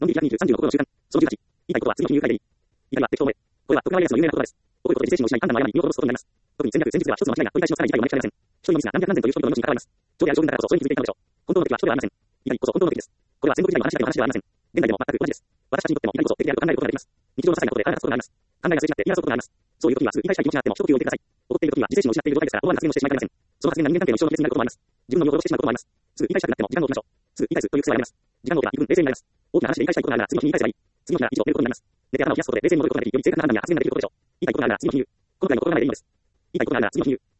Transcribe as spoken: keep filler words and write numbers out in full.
のんびり開きにじゅう、さんじゅうの心の習慣。そのじゅうはち。言いたいことは次の記入書いていい。怒りは適当萌え。これは徳川家康の有名な言葉です。覚えることで自制心を失い、判断を誤り、身を滅ぼすことになります。特に戦略、戦術では一つの間違いが取り返しのつかない事態を招きかねません。一人のミスが何百何千という人々の命に関わります。上である将軍だからこそそれに気づいていたのでしょう。本当の敵は人ではありません。怒りこそ本当の敵です。これは戦国時代の話だけの話ではありません。現代でも全く同じです。私たちにとっても怒りこそ敵であると考えることができます。日常の些細なことで腹が立つことがあります。考えがすれ違って言い争うことがあります。そういう時はすぐ言い返したい気持ちがあっても一呼吸を置いてください。怒っている時は自制心を失っている状態ですから思わぬ発言をしてしまいかねません。その発言が人間関係の一生の決になることもあります。自分の身を殺してしまうこともあります。すぐ言い返したくなっても時間を置きましょう。すぐ言い返すという癖はやめます。時間を置けば幾分冷静になります。大きな話で言い返したいことがあるなら次の日に言い返せばいい。次の日なら以上寝ることになります。寝て頭を冷やすことで冷静に戻ることができ、より正確な判断や発言ができることでしょう。言いたいことがあるなら次の日に言う。このくらいの心構えでいいのです。言いたいことがあるなら次の日に言う。